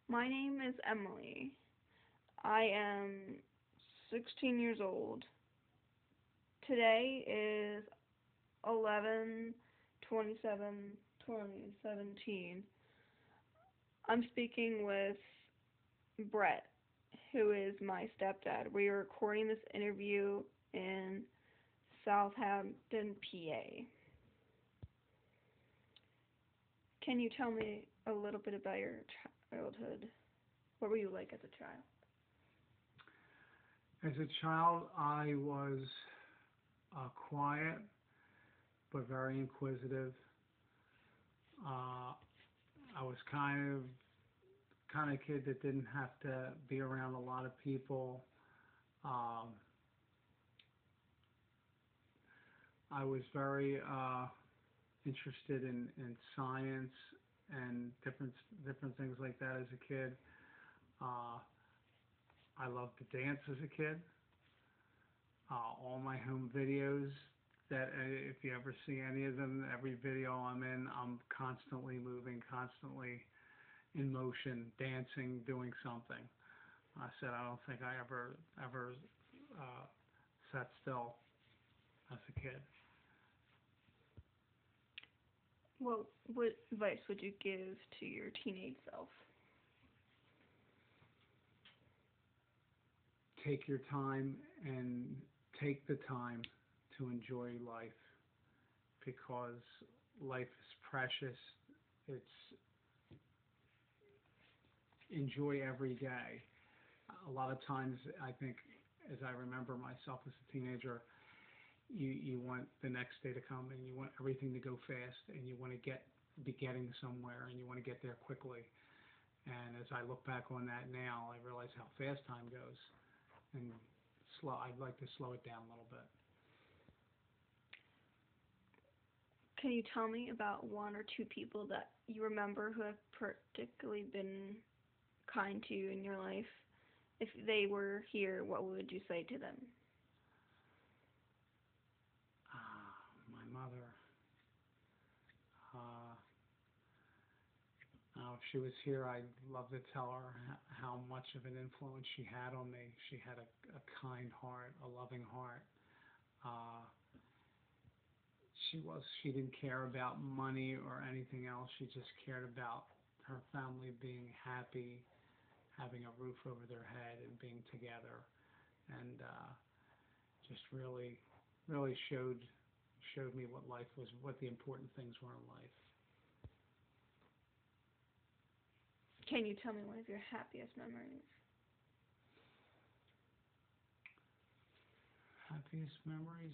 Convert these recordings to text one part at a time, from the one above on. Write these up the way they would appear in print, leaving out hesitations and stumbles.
My name is Emily. I am 16 years old. Today is 11/27/2017. I'm speaking with Brett, who is my stepdad. We are recording this interview in Southampton, PA. Can you tell me a little bit about your childhood? What were you like as a child? As a child, I was quiet but very inquisitive. Uh, I was kind of kid that didn't have to be around a lot of people. Um, I was very interested in science and different things like that as a kid. Uh, I loved to dance as a kid. All my home videos that if you ever see any of them, every video I'm in, I'm constantly moving, constantly in motion, dancing, doing something. I said I don't think I ever uh, sat still as a kid. What advice would you give to your teenage self? Take your time and take the time to enjoy life because life is precious. It's enjoy every day. A lot of times, I think, as I remember myself as a teenager, you want the next day to come and you want everything to go fast and you want to be getting somewhere and you want to get there quickly. And as I look back on that now, I realize how fast time goes. And I'd like to slow it down a little bit. Can you tell me about one or two people that you remember who have particularly been kind to you in your life? If they were here, what would you say to them? My mother. Uh, if she was here, I'd love to tell her how much of an influence she had on me. She had a kind heart, a loving heart. Uh, she didn't care about money or anything else. She just cared about her family being happy, having a roof over their head, and being together, and just really showed me what life was, what the important things were in life. Can you tell me one of your happiest memories? Happiest memories?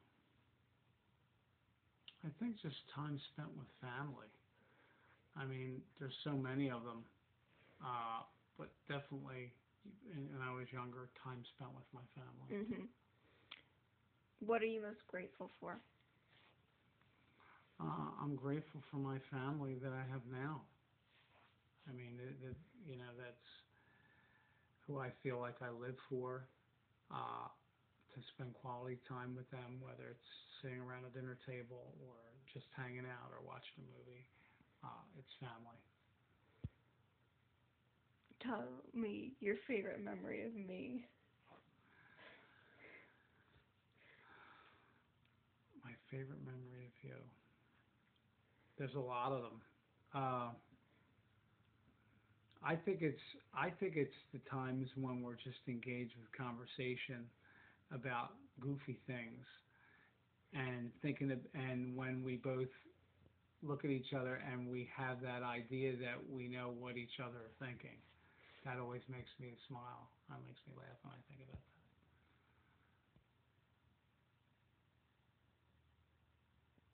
I think just time spent with family. I mean, there's so many of them, but definitely, when I was younger, time spent with my family. Mhm. What are you most grateful for? I'm grateful for my family that I have now. I mean, that's who I feel like I live for. To spend quality time with them, whether it's sitting around a dinner table or just hanging out or watching a movie. It's family. Tell me your favorite memory of me. My favorite memory of you. There's a lot of them. Uh, I think it's the times when we're just engaged with conversation about goofy things and when we both look at each other and we have that idea that we know what each other are thinking. That always makes me smile. That makes me laugh when I think about that.